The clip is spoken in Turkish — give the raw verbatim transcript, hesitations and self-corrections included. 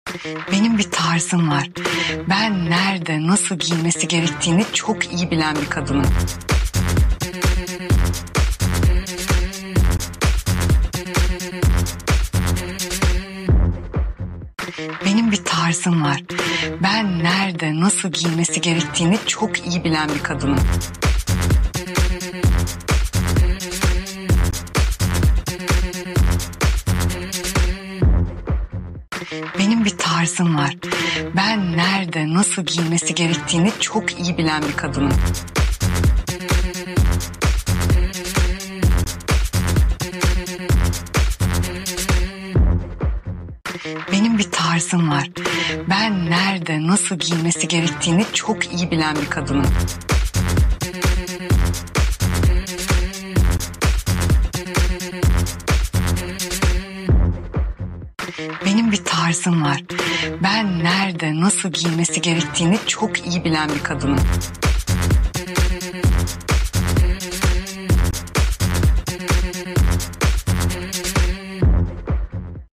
Benim bir tarzım var. Ben nerede, nasıl giyinmesi gerektiğini çok iyi bilen bir kadınım. Benim bir tarzım var. Ben nerede, nasıl giyinmesi gerektiğini çok iyi bilen bir kadınım. Benim bir tarzım var. Ben nerede, nasıl giyinmesi gerektiğini çok iyi bilen bir kadınım. Benim bir tarzım var. Ben nerede, nasıl giyinmesi gerektiğini çok iyi bilen bir kadınım. Benim bir tarzım var. Ben nerede, nasıl giyinmesi gerektiğini çok iyi bilen bir kadınım.